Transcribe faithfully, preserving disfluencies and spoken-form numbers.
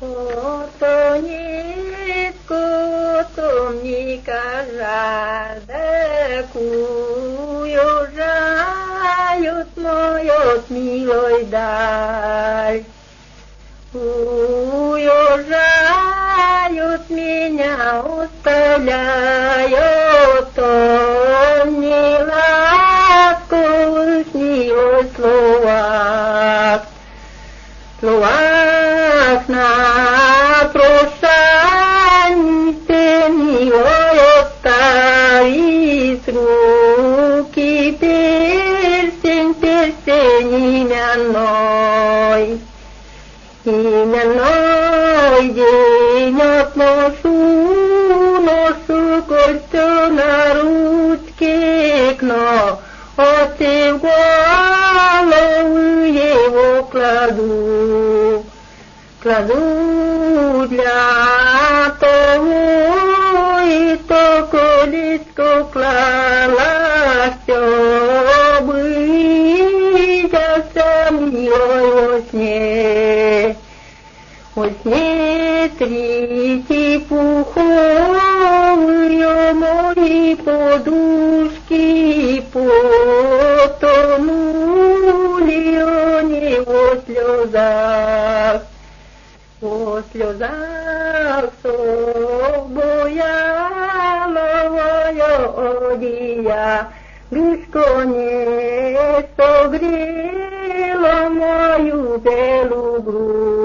Ото нитку томника жалкую жают моют милой даль. Уезжают меня, оставляют томни ласковых милой словах. Словах на прощанье ты милой оставить руки, перстень, перстень именной. Именной денек ношу, ношу кольцо на ручке, но оси в голову его кладу. Кладу для того, и то колечко клала, чтобы виделся милой во сне. Во сне трити пуховые мои подушки потонули они во слезах. Во слезах собояловое одея, Гришко не согрело мою белую грудь.